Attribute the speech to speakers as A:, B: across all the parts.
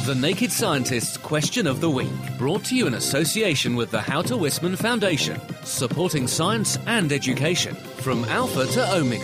A: The Naked Scientist's Question of the Week, brought to you in association with the How to Wisman Foundation, supporting science and education from Alpha to Omega.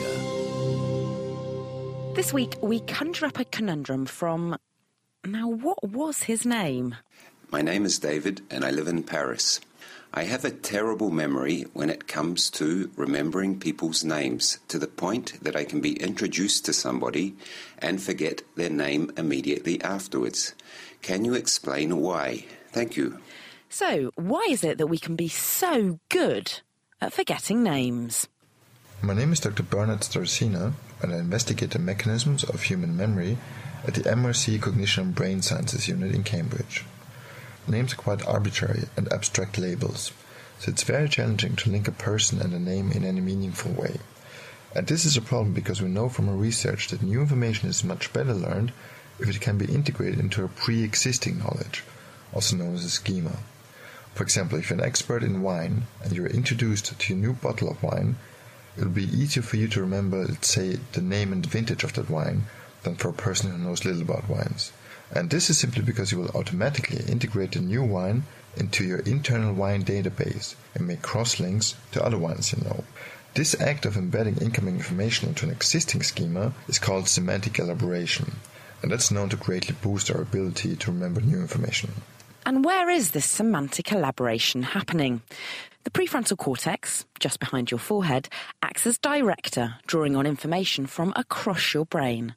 B: This week, we conjure up a conundrum from... Now, what was his name?
C: My name is David, and I live in Paris. I have a terrible memory when it comes to remembering people's names, to the point that I can be introduced to somebody and forget their name immediately afterwards. Can you explain why? Thank you.
B: So, why is it that we can be so good at forgetting names?
D: My name is Dr. Bernard Starosina, and I investigate the mechanisms of human memory at the MRC Cognition and Brain Sciences Unit in Cambridge. Names are quite arbitrary and abstract labels, so it's very challenging to link a person and a name in any meaningful way. And this is a problem because we know from our research that new information is much better learned if it can be integrated into a pre-existing knowledge, also known as a schema. For example, if you're an expert in wine and you're introduced to a new bottle of wine, it will be easier for you to remember, let's say, the name and vintage of that wine than for a person who knows little about wines. And this is simply because you will automatically integrate the new wine into your internal wine database and make cross-links to other wines you know. This act of embedding incoming information into an existing schema is called semantic elaboration, and that's known to greatly boost our ability to remember new information.
B: And where is this semantic elaboration happening? The prefrontal cortex, just behind your forehead, acts as director, drawing on information from across your brain.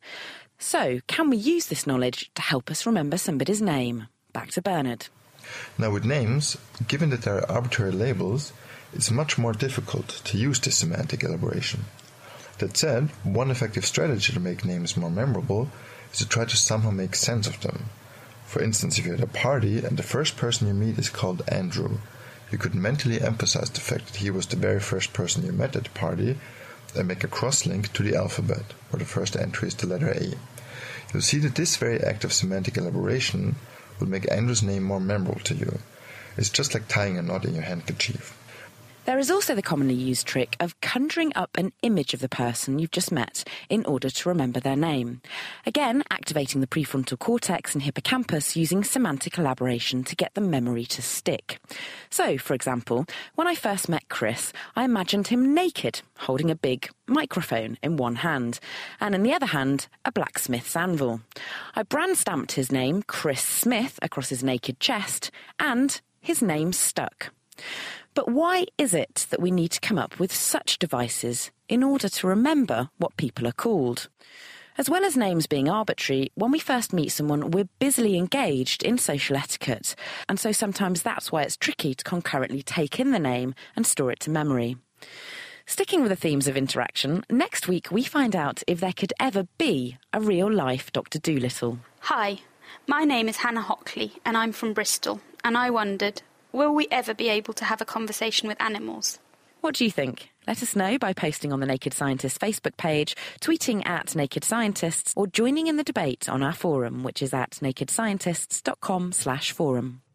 B: So, can we use this knowledge to help us remember somebody's name? Back to Bernard.
D: Now with names, given that they are arbitrary labels, it's much more difficult to use this semantic elaboration. That said, one effective strategy to make names more memorable is to try to somehow make sense of them. For instance, if you're at a party and the first person you meet is called Andrew, you could mentally emphasize the fact that he was the very first person you met at the party and make a cross-link to the alphabet, where the first entry is the letter A. You'll see that this very act of semantic elaboration will make Andrew's name more memorable to you. It's just like tying a knot in your handkerchief.
B: There is also the commonly used trick of conjuring up an image of the person you've just met in order to remember their name. Again, activating the prefrontal cortex and hippocampus using semantic elaboration to get the memory to stick. So, for example, when I first met Chris, I imagined him naked, holding a big microphone in one hand, and in the other hand, a blacksmith's anvil. I brand stamped his name, Chris Smith, across his naked chest, and his name stuck. But why is it that we need to come up with such devices in order to remember what people are called? As well as names being arbitrary, when we first meet someone, we're busily engaged in social etiquette, and so sometimes that's why it's tricky to concurrently take in the name and store it to memory. Sticking with the themes of interaction, next week we find out if there could ever be a real-life Dr. Dolittle.
E: Hi, my name is Hannah Hockley, and I'm from Bristol, and I wondered, will we ever be able to have a conversation with animals?
B: What do you think? Let us know by posting on the Naked Scientists Facebook page, tweeting at Naked Scientists, or joining in the debate on our forum, which is at nakedscientists.com/forum.